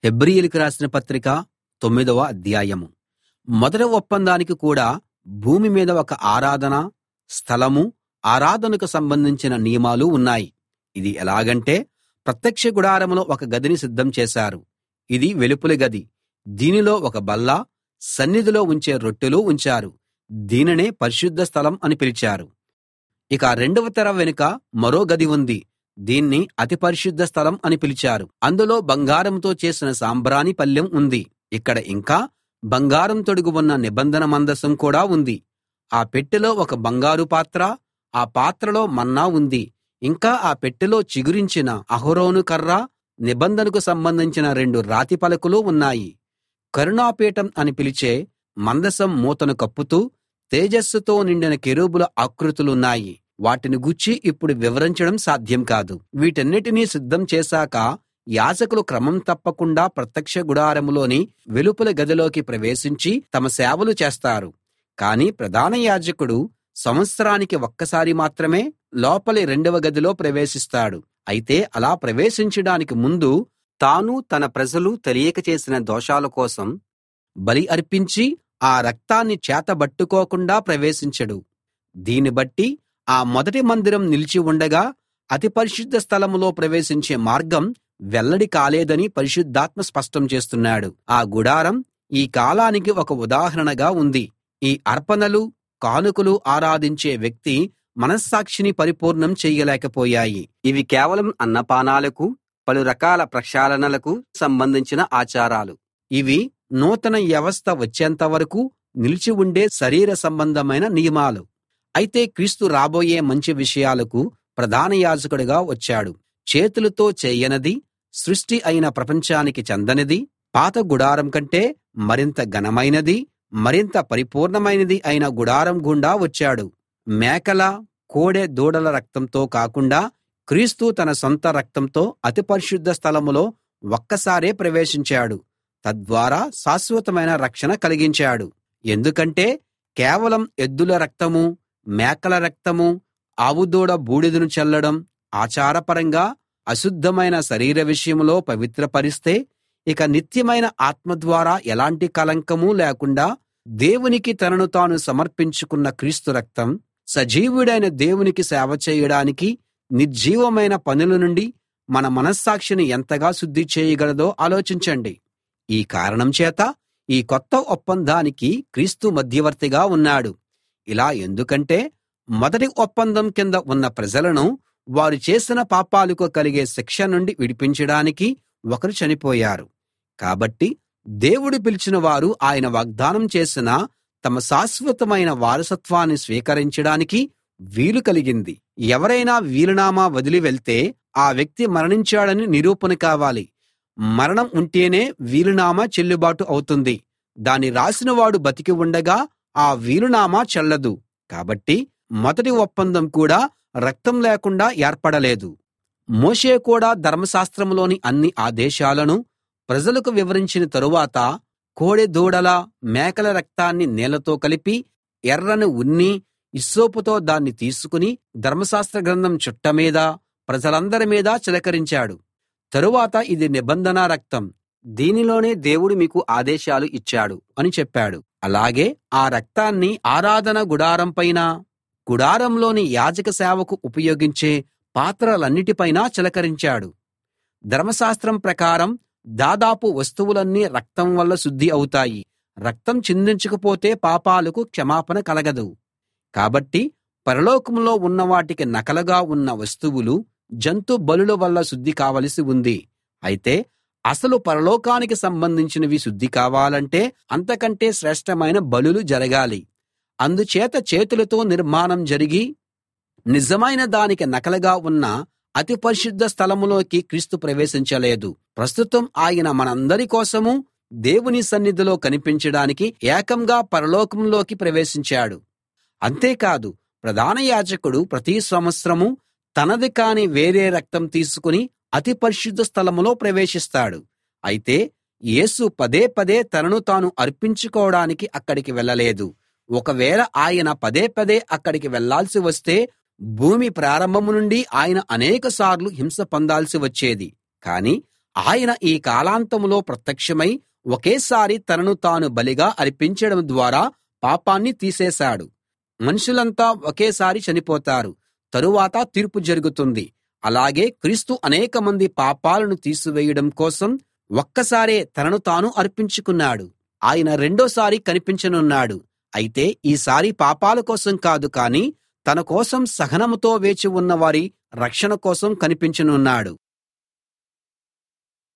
హెబ్రీయులకు రాసిన పత్రిక 9వ అధ్యాయం. మొదటి ఒప్పందానికి కూడా భూమి మీద ఒక ఆరాధన స్థలమూ, ఆరాధనకు సంబంధించిన నియమాలు ఉన్నాయి. ఇది ఎలాగంటే, ప్రత్యక్ష గుడారంలో ఒక గదిని సిద్ధం చేశారు. ఇది వెలుపలి గది. దీనిలో ఒక బల్ల, సన్నిధిలో ఉంచే రొట్టెలు ఉంచారు. దీనినే పరిశుద్ధ స్థలం అని పిలిచారు. ఇక రెండవ తెర వెనుక మరో గది ఉంది. దీన్ని అతి పరిశుద్ధ స్థలం అని పిలిచారు. అందులో బంగారంతో చేసిన సాంబ్రాణి పళ్ళెం ఉంది. ఇక్కడ ఇంకా బంగారం తొడుగు ఉన్న నిబంధన మందసం కూడా ఉంది. ఆ పెట్టెలో ఒక బంగారు పాత్ర, ఆ పాత్రలో మన్నా ఉంది. ఇంకా ఆ పెట్టెలో చిగురించిన అహరోను కర్ర, నిబంధనకు సంబంధించిన 2 రాతి పలకలు ఉన్నాయి. కరుణాపీఠం అని పిలిచే మందసం మూతను కప్పుతూ తేజస్సుతో నిండిన కెరూబుల ఆకృతులున్నాయి. వాటిని గూర్చి ఇప్పుడు వివరించడం సాధ్యం కాదు. వీటన్నిటినీ సిద్ధం చేశాక యాజకులు క్రమం తప్పకుండా ప్రత్యక్ష గుడారంలోని వెలుపలి గదిలోకి ప్రవేశించి తమ సేవలు చేస్తారు. కానీ ప్రధాన యాజకుడు సంవత్సరానికి ఒక్కసారి మాత్రమే లోపలి రెండవ గదిలో ప్రవేశిస్తాడు. అయితే అలా ప్రవేశించడానికి ముందు తాను తన ప్రజలు తెలియక చేసిన దోషాల కోసం బలి అర్పించి ఆ రక్తాన్ని చేతబట్టుకోకుండా ప్రవేశించడు. దీన్ని బట్టి ఆ మొదటి మందిరం నిలిచి ఉండగా అతి పరిశుద్ధ స్థలంలో ప్రవేశించే మార్గం వెల్లడి కాలేదని పరిశుద్ధాత్మ స్పష్టం చేస్తున్నాడు. ఆ గుడారం ఈ కాలానికి ఒక ఉదాహరణగా ఉంది. ఈ అర్పణలు, కానుకలు ఆరాధించే వ్యక్తి మనస్సాక్షిని పరిపూర్ణం చెయ్యలేకపోయాయి. ఇవి కేవలం అన్నపానాలకు, పలు రకాల ప్రక్షాళనలకు సంబంధించిన ఆచారాలు. ఇవి నూతన వ్యవస్థ వచ్చేంత వరకు నిలిచి ఉండే శరీర సంబంధమైన నియమాలు. అయితే క్రీస్తు రాబోయే మంచి విషయాలకు ప్రధాన యాజకుడిగా వచ్చాడు. చేతులతో చేయనిది, సృష్టి అయిన ప్రపంచానికి చెందనిది, పాత గుడారం కంటే మరింత ఘనమైనది, మరింత పరిపూర్ణమైనది అయిన గుడారం గుండా వచ్చాడు. మేకల, కోడె దూడల రక్తంతో కాకుండా క్రీస్తు తన సొంత రక్తంతో అతి పరిశుద్ధ స్థలంలో ఒక్కసారే ప్రవేశించాడు. తద్వారా శాశ్వతమైన రక్షణ కలిగించాడు. ఎందుకంటే కేవలం ఎద్దుల రక్తమూ, మేకల రక్తమూ, ఆవుదూడ బూడిదను చల్లడం ఆచారపరంగా అశుద్ధమైన శరీర విషయంలో పవిత్రపరిస్తే, ఇక నిత్యమైన ఆత్మ ద్వారా ఎలాంటి కళంకమూ లేకుండా దేవునికి తనను తాను సమర్పించుకున్న క్రీస్తు రక్తం సజీవుడైన దేవునికి సేవ చేయడానికి, నిర్జీవమైన పనుల నుండి మన మనస్సాక్షిని ఎంతగా శుద్ధి చేయగలదో ఆలోచించండి. ఈ కారణం చేత ఈ కొత్త ఒప్పందానికి క్రీస్తు మధ్యవర్తిగా ఉన్నాడు. ఇలా ఎందుకంటే మొదటి ఒప్పందం కింద ఉన్న ప్రజలను వారు చేసిన పాపాలకు కలిగే శిక్ష నుండి విడిపించడానికి ఒకరు చనిపోయారు. కాబట్టి దేవుడు పిలిచిన వారు ఆయన వాగ్దానం చేసిన తమ శాశ్వతమైన వారసత్వాన్ని స్వీకరించడానికి వీలు కలిగింది. ఎవరైనా వీలునామా వదిలి వెళ్తే ఆ వ్యక్తి మరణించాడని నిరూపణ కావాలి. మరణం ఉంటేనే వీలునామా చెల్లుబాటు అవుతుంది. దాన్ని రాసినవాడు బతికి ఉండగా ఆ వీలునామా చెల్లదు. కాబట్టి మొదటి ఒప్పందం కూడా రక్తం లేకుండా ఏర్పడలేదు. మోషే కూడా ధర్మశాస్త్రంలోని అన్ని ఆదేశాలను ప్రజలకు వివరించిన తరువాత కోడె దూడల, మేకల రక్తాన్ని నీళ్లతో కలిపి ఎర్రని ఉన్ని, హిస్సోపుతో దాన్ని తీసుకుని ధర్మశాస్త్ర గ్రంథం చుట్ట మీద, ప్రజలందరి మీద చిలకరించాడు. తరువాత ఇది నిబంధన రక్తం, దీనిలోనే దేవుడు మీకు ఆదేశాలు ఇచ్చాడు అని చెప్పాడు. అలాగే ఆ రక్తాన్ని ఆరాధన గుడారం పైన, గుడారంలోని యాజక సేవకు ఉపయోగించే పాత్రలన్నిటిపైనా చిలకరించాడు. ధర్మశాస్త్రం ప్రకారం దాదాపు వస్తువులన్నీ రక్తం వల్ల శుద్ధి అవుతాయి. రక్తం చిందించకపోతే పాపాలకు క్షమాపణ కలగదు. కాబట్టి పరలోకంలో ఉన్న వాటికి నకలుగా ఉన్న వస్తువులు జంతు బలుల వల్ల శుద్ధి కావలసి ఉంది. అయితే అసలు పరలోకానికి సంబంధించినవి శుద్ధి కావాలంటే అంతకంటే శ్రేష్టమైన బలులు జరగాలి. అందుచేత చేతులతో నిర్మాణం జరిగి నిజమైన దానికి నకలుగా ఉన్న అతి పరిశుద్ధ స్థలంలోకి క్రీస్తు ప్రవేశించలేదు. ప్రస్తుతం ఆయన మనందరి కోసమూ దేవుని సన్నిధిలో కనిపించడానికి ఏకంగా పరలోకంలోకి ప్రవేశించాడు. అంతేకాదు, ప్రధాన యాజకుడు ప్రతి సంవత్సరం తనది కాని వేరే రక్తం తీసుకుని అతి పరిశుద్ధ స్థలంలో ప్రవేశిస్తాడు. అయితే యేసు పదే పదే తనను తాను అర్పించుకోవడానికి అక్కడికి వెళ్ళలేదు. ఒకవేళ ఆయన పదే పదే అక్కడికి వెళ్ళాల్సి వస్తే భూమి ప్రారంభం నుండి ఆయన అనేకసార్లు హింస పొందాల్సి వచ్చేది. కానీ ఆయన ఈ కాలాంతంలో ప్రత్యక్షమై ఒకేసారి తనను తాను బలిగా అర్పించడం ద్వారా పాపాన్ని తీసేశాడు. మనుషులంతా ఒకేసారి చనిపోతారు, తరువాత తీర్పు జరుగుతుంది. అలాగే క్రీస్తు అనేకమంది పాపాలను తీసివేయడం కోసం ఒక్కసారే తనను తాను అర్పించుకున్నాడు. ఆయన రెండోసారి కనిపించనున్నాడు. అయితే ఈసారి పాపాల కోసం కాదు, కానీ తన కోసం సహనంతో వేచి ఉన్న వారి రక్షణ కోసం కనిపించనున్నాడు.